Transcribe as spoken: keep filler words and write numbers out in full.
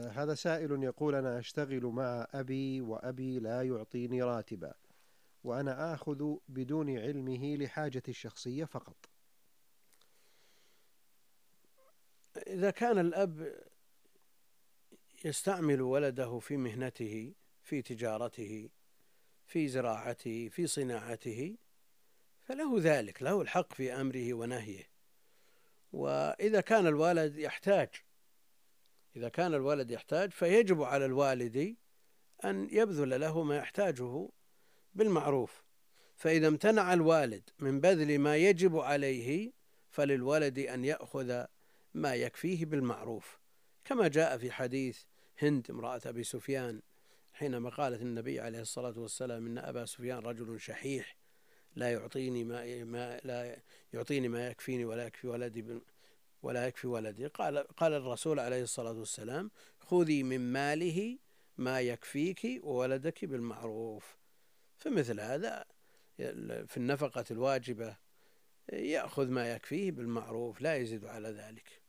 آه هذا سائل يقول: أنا أشتغل مع أبي وأبي لا يعطيني راتبا، وأنا آخذ بدون علمه لحاجتي الشخصية فقط. إذا كان الأب يستعمل ولده في مهنته، في تجارته، في زراعته، في صناعته، فله ذلك، له الحق في أمره ونهيه. وإذا كان الوالد يحتاج إذا كان الولد يحتاج فيجب على الوالد أن يبذل له ما يحتاجه بالمعروف. فإذا امتنع الوالد من بذل ما يجب عليه فللولد أن يأخذ ما يكفيه بالمعروف، كما جاء في حديث هند امرأة أبي سفيان حينما قالت النبي عليه الصلاة والسلام: إن أبا سفيان رجل شحيح لا يعطيني ما, ما لا يعطيني ما يكفيني ولا يكفي ولدي ولا يكفي ولدي. قال قال الرسول عليه الصلاة والسلام: خذي من ماله ما يكفيك وولدك بالمعروف. فمثل هذا في النفقة الواجبة يأخذ ما يكفيه بالمعروف، لا يزيد على ذلك.